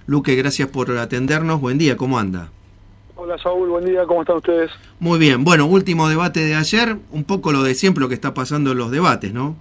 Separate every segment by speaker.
Speaker 1: Luque, gracias por atendernos. Buen día, ¿cómo anda?
Speaker 2: Hola Saúl, buen día, ¿cómo están ustedes?
Speaker 1: Muy bien, bueno, último debate de ayer, un poco lo de siempre, lo que está pasando en los debates, ¿no?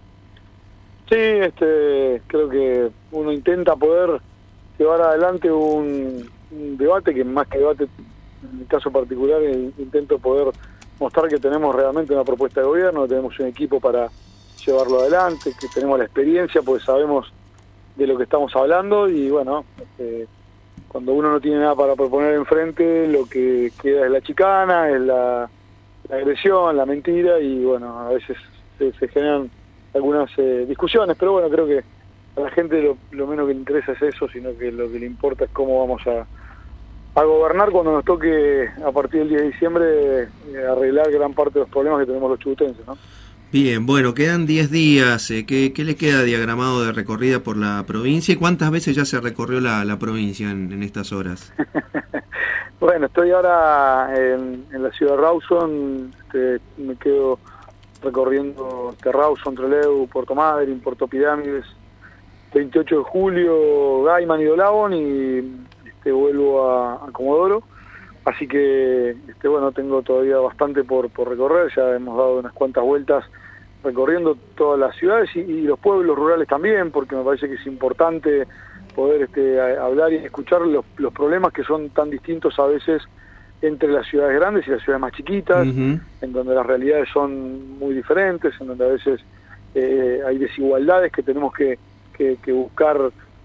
Speaker 2: Sí, creo que uno intenta poder llevar adelante un debate que más que debate, en mi caso particular, intento poder mostrar que tenemos realmente una propuesta de gobierno, que tenemos un equipo para llevarlo adelante, que tenemos la experiencia, pues sabemos de lo que estamos hablando y bueno, cuando uno no tiene nada para proponer enfrente, lo que queda es la chicana, es la agresión, la mentira y bueno, a veces se generan algunas discusiones, pero bueno, creo que a la gente lo menos que le interesa es eso, sino que lo que le importa es cómo vamos a gobernar cuando nos toque a partir del 10 de diciembre arreglar gran parte de los problemas que tenemos los chubutenses, ¿no?
Speaker 1: Bien, bueno, quedan 10 días. ¿Qué le queda diagramado de recorrida por la provincia? ¿Y cuántas veces ya se recorrió la provincia en estas horas?
Speaker 2: Bueno, estoy ahora en la ciudad de Rawson, me quedo recorriendo Rawson, Trelew, Puerto Madryn, Puerto Pirámides, 28 de julio, Gaiman y Dolabón y vuelvo a Comodoro. Así que, bueno, tengo todavía bastante por recorrer, ya hemos dado unas cuantas vueltas recorriendo todas las ciudades y los pueblos rurales también, porque me parece que es importante poder hablar y escuchar los problemas que son tan distintos a veces entre las ciudades grandes y las ciudades más chiquitas, en donde las realidades son muy diferentes, en donde a veces hay desigualdades que tenemos que buscar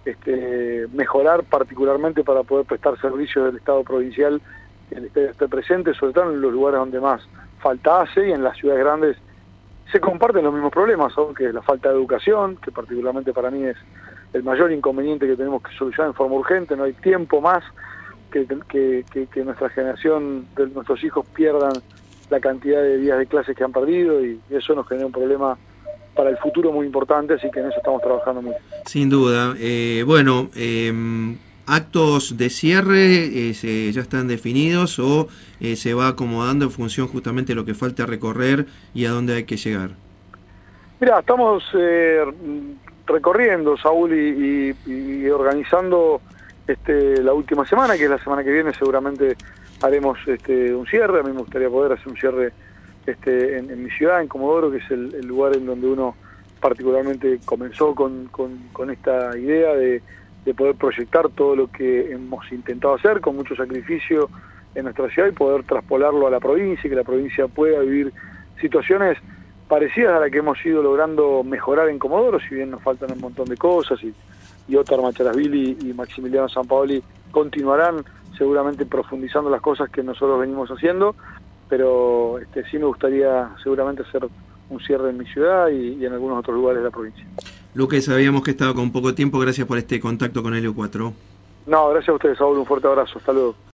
Speaker 2: mejorar particularmente para poder prestar servicios del Estado provincial que esté presente, sobre todo en los lugares donde más falta hace, y en las ciudades grandes se comparten los mismos problemas, aunque es la falta de educación, que particularmente para mí es el mayor inconveniente que tenemos que solucionar en forma urgente. No hay tiempo más que nuestra generación, de nuestros hijos pierdan la cantidad de días de clases que han perdido, y eso nos genera un problema para el futuro muy importante, así que en eso estamos trabajando mucho.
Speaker 1: Sin duda. ¿Actos de cierre ya están definidos o se va acomodando en función justamente de lo que falta recorrer y a dónde hay que llegar?
Speaker 2: Mira, estamos recorriendo, Saúl, y organizando la última semana, que es la semana que viene. Seguramente haremos un cierre. A mí me gustaría poder hacer un cierre en mi ciudad, en Comodoro, que es el lugar en donde uno particularmente comenzó con esta idea de poder proyectar todo lo que hemos intentado hacer con mucho sacrificio en nuestra ciudad y poder traspolarlo a la provincia, y que la provincia pueda vivir situaciones parecidas a las que hemos ido logrando mejorar en Comodoro, si bien nos faltan un montón de cosas, y Óscar Macharasvili y Maximiliano Sampaoli continuarán seguramente profundizando las cosas que nosotros venimos haciendo, pero sí me gustaría seguramente hacer un cierre en mi ciudad y en algunos otros lugares de la provincia.
Speaker 1: Luque, sabíamos que estaba con poco tiempo, gracias por este contacto con Helio 4.
Speaker 2: No, gracias a ustedes, Saúl, un fuerte abrazo, hasta luego.